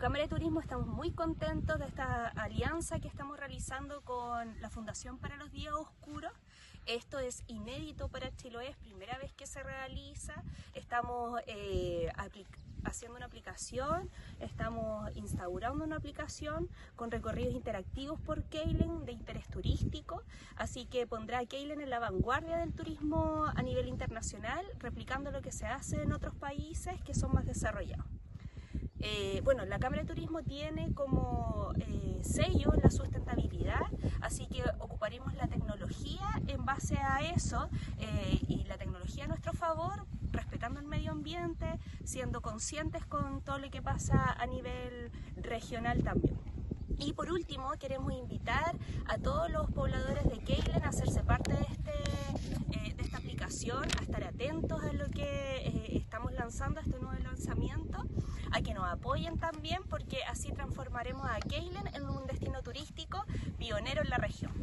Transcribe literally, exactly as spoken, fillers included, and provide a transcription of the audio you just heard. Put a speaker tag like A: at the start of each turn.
A: Cámara de Turismo estamos muy contentos de esta alianza que estamos realizando con la Fundación para los Días Oscuros. Esto es inédito para Chiloé, es primera vez que se realiza. Estamos eh, haciendo una aplicación, estamos instaurando una aplicación con recorridos interactivos por Keilen de interés turístico, así que pondrá a Keilen en la vanguardia del turismo a nivel internacional, replicando lo que se hace en otros países que son más desarrollados. Eh, bueno, la Cámara de Turismo tiene como eh, sello la sustentabilidad, así que ocuparemos la tecnología en base a eso eh, y la tecnología a nuestro favor, respetando el medio ambiente, siendo conscientes con todo lo que pasa a nivel regional también. Y por último, queremos invitar a todos los pobladores de Keilen a hacerse parte de, este, eh, de esta aplicación, a estar atentos a lo que eh, estamos lanzando, a este nuevo lanzamiento, a que nos apoyen también, porque así transformaremos a Keilen en un destino turístico pionero en la región.